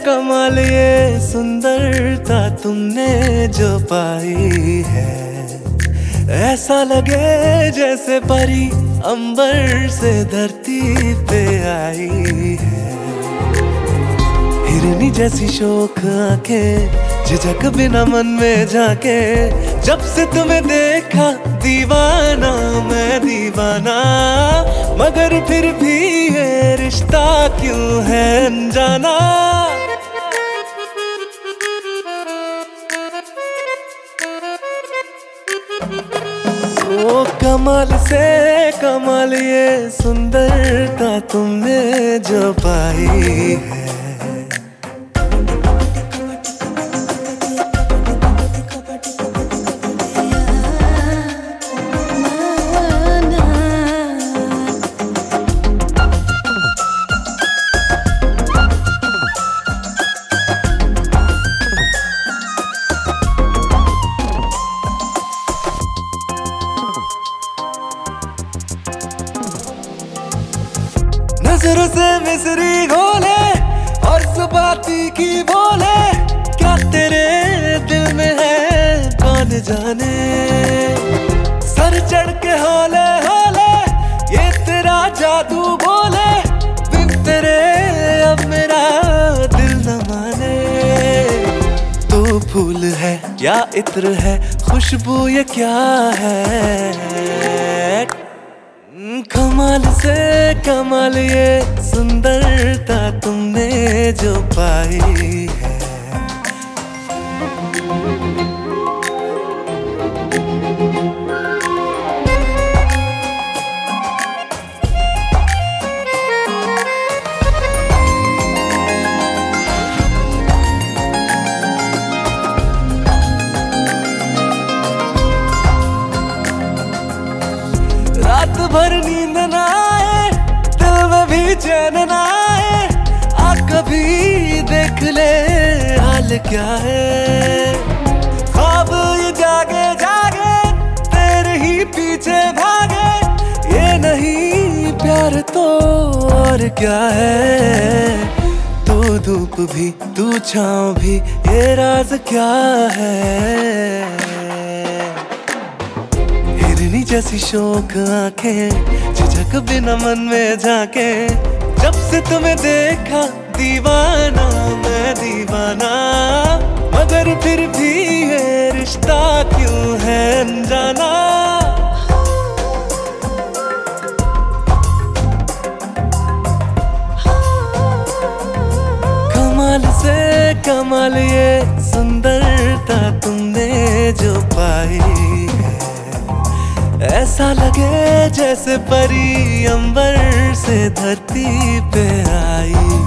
कमाल ये सुंदरता तुमने जो पाई है, ऐसा लगे जैसे परी अंबर से धरती पे आई है। हिरनी जैसी शोख आंखें झिझक बिना मन में झाके, जब से तुम्हें देखा दीवाना मैं दीवाना, मगर फिर भी ये रिश्ता क्यों है अनजाना। ओ कमाल से कमाल ये सुंदरता तुमने जो पाई है। नजरों से मिसरी घोले और जुबाती की बोले, क्या तेरे दिल में है कौन जाने। सर चढ़ के हौले हौले ये तेरा जादू बोले, बिन तेरे अब मेरा दिल न माने। तू फूल है या इत्र है, खुशबू ये क्या है। कमाल से कमाल ये सुंदरता तुमने जो पाई है। रात भर नींद ना आए, दिल में भी चैन ना आए, आ कभी देख ले हाल क्या है। ख्वाब ये जागे जागे तेरे ही पीछे भागे, ये नहीं प्यार तो और क्या है। तू धूप भी तू छाँव भी ये राज क्या है। हिरनी जैसी शोक आंखें झिझक बिना मन में झाके, जब से तुम्हें देखा दीवाना मैं दीवाना, मगर फिर भी ये रिश्ता क्यों है अनजाना। कमाल से कमाल ये सुंदरता तुमने जो पाई है, ऐसा लगे जैसे परी अंबर से धरती पे आई।